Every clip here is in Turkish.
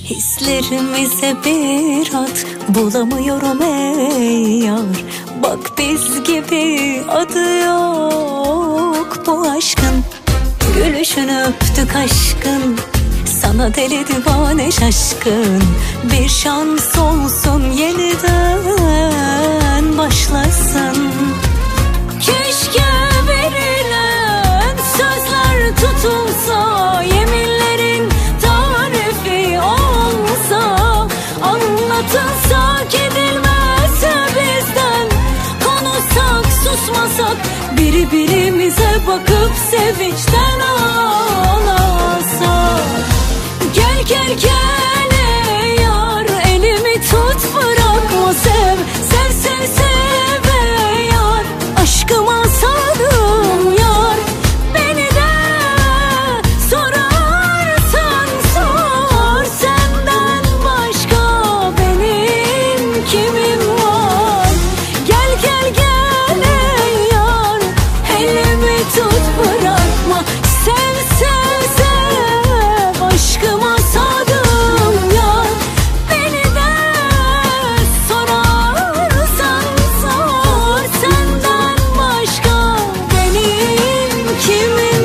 Hislerimize bir at bulamıyorum ey yar. Bak biz gibi adı yok bu aşkın. Gülüşünü öptük aşkın, sana deli divane şaşkın. Bir şans olsun yeniden başlasın. Keşke verilen sözler tutulsa, yeminlerin tarifi olsa, anlatılsa gidilmezse bizden, konuşsak susmasak, biri birimize bakıp sevinçten ağlasa. Gel gel gel ey yar, elimi tut bırakma, sev sev sev sev ey yar. Aşkıma sardım yar, beni de sorarsan sor. Senden başka benim kimim var? Gel gel gel ey yar, elimi tut bırakma, sev sev sev. Aşkıma sardım yar, beni de sorarsan sor. Senden başka benim kimim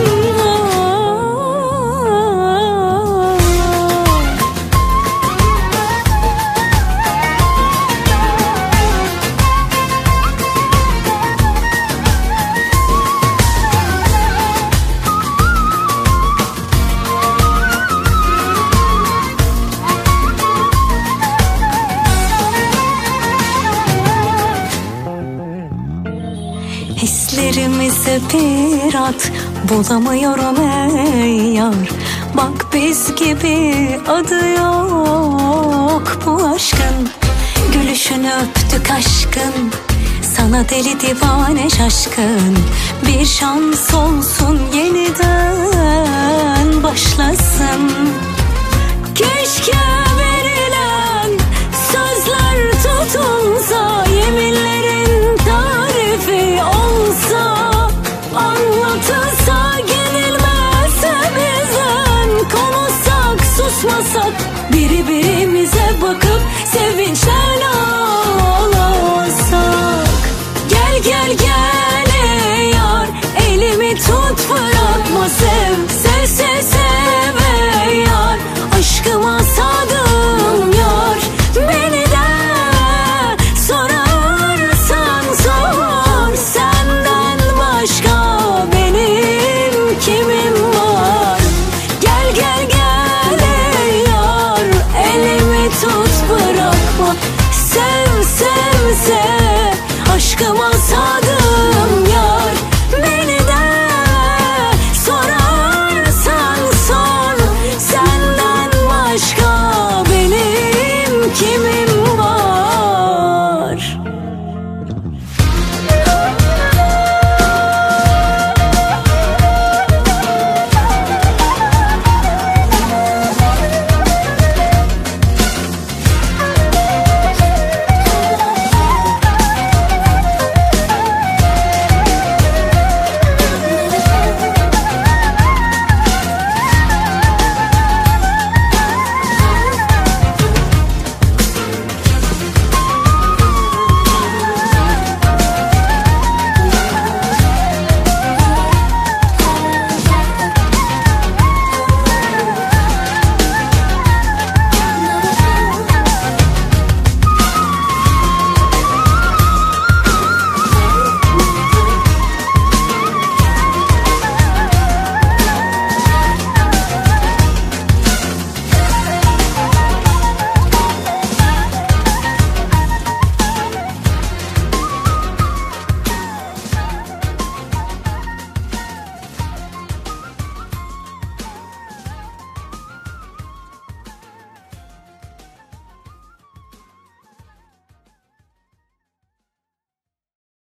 Hislerimize bir at bulamıyorum ey yar. Bak biz gibi adı yok bu aşkın. Gülüşünü öptük aşkın, sana deli divane şaşkın. Bir şans olsun yeniden başlasın.